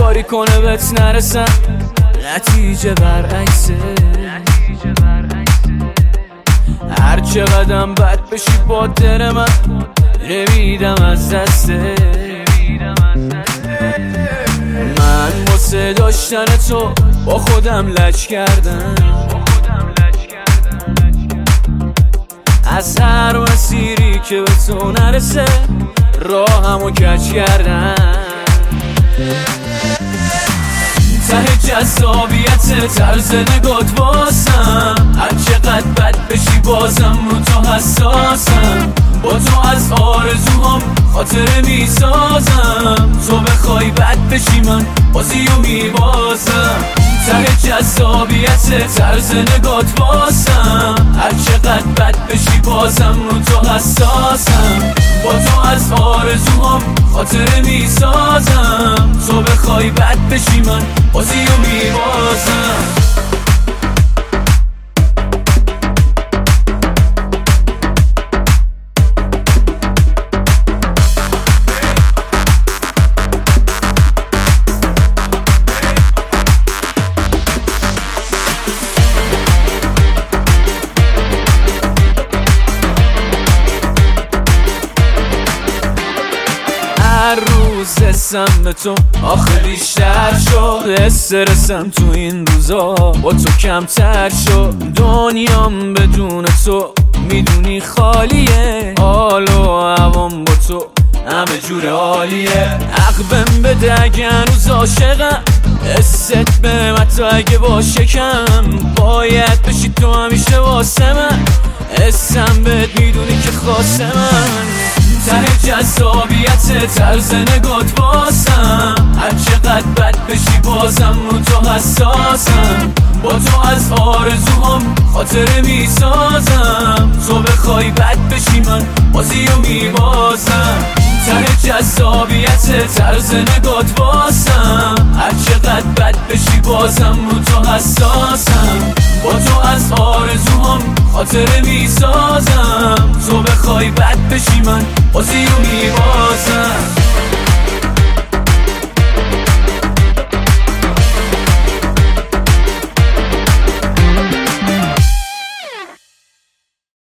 کاری کنه بهت نرسم، نتیجه برعکسه. هر چقدرم بد بشی با دل من نمیدم از دسته. من واسه داشتن تو با خودم لج کردم، از هر مسیری که به تو نرسه راهمو کج کردم. ته جذابیت طرز نگات واسم، هر چقدر بد بشی بازم رو تو حساسم. با تو از آرزوهام خاطره میسازم، تو بخوای بد بشی من بازیو میبازم. ته جذابیت طرز نگات واسم، هر چقدر بد بشی بازم رو تو حساسم. با تو از آرزوهام خاطره میسازم، تو بخوای بد بشی من بازیو میبازم. هر روز حسم به تو آخه بیشتر شد، استرسم تو این روزا با تو کمتر شد. دنیام بدون تو میدونی خالیه، حال و هوام با تو همه جور عالیه. عقبم بده اگه هنوز عاشقم، حست به من تو اگه با شکم باید بشی تو همیشه واسه من. حسم بهت میدونی که خاصه من. ته جذابیت طرز نگات واسم، هر چقدر بد بشی بازم رو تو حساسم. با تو از آرزوهام خاطره میسازم، تو بخوای بد بشی من بازیو میبازم. ته جذابیت طرز نگات واسم، هر چقدر بد بشی بازم رو تو حساسم. با تو از آرزوهام خاطره میسازم، تو بخوای بد بشی من بازیو میبازم.